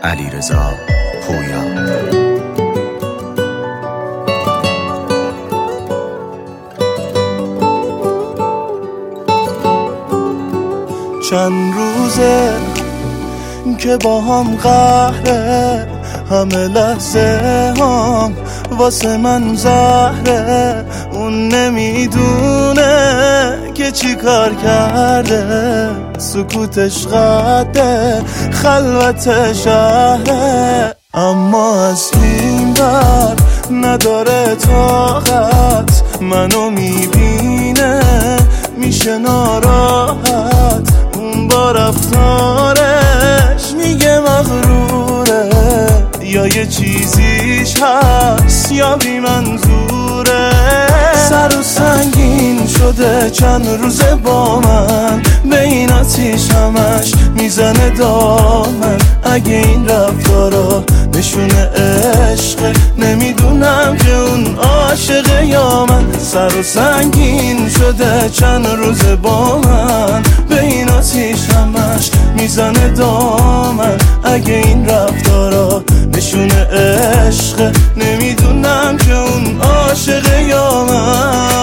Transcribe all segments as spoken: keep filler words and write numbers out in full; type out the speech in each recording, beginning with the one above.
علیرضا پویا. چند روزه که با هم قهره، همه لحظه هم واسه من زهره. اون نمیدونه که چی کار کرده، سکوتش قده خلوت شهره. اما از این بر نداره طاقت، منو میبینه میشه ناراحت. اون با رفتارش میگه مغروره، یا یه چیزیش هست یا بی منظوره. سر و سنگین شده چند روزه با من، به این آتیش همش میزنه دامن. اگه این رفتارا نشونه عشقه، نمیدونم که اون عاشقه یا من. سر و سنگین شده چند روزه با من، به این آتیش همش میزنه دامن. اگه این رفتارا نشونه عشقه، نمیدونم که اون عاشقه یا من.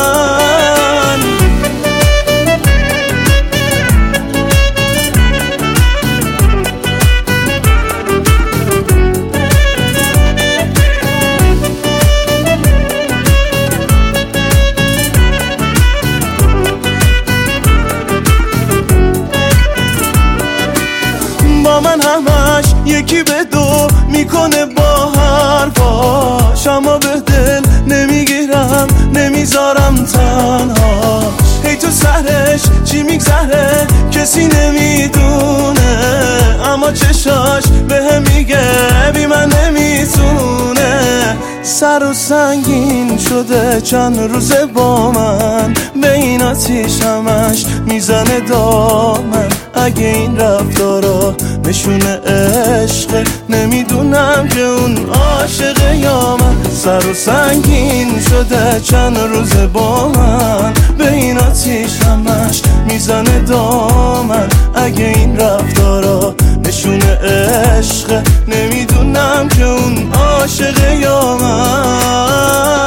با من همش یکی به دو میکنه با حرفاش، اما به دل نمیگیرم نمیذارم تنهاش. هی تو سرش چی میگذره کسی نمیدونه، اما چشاش به هم میگه بی من نمیتونه. سر و سنگین شده چند روزه با من، به این آتیش همش میزنه دامن. اگه این رفتارا نشونه عشقه، نمیدونم که اون عاشقه یا من. سر و سنگین شده چند روزه با من، به این آتیش همش میزنه دامن. اگه این رفتارا نشونه عشقه، نمیدونم که اون عاشقه یا من.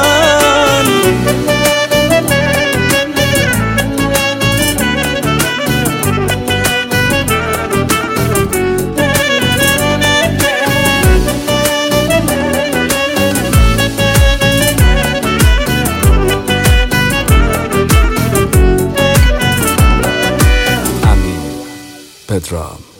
پدرام.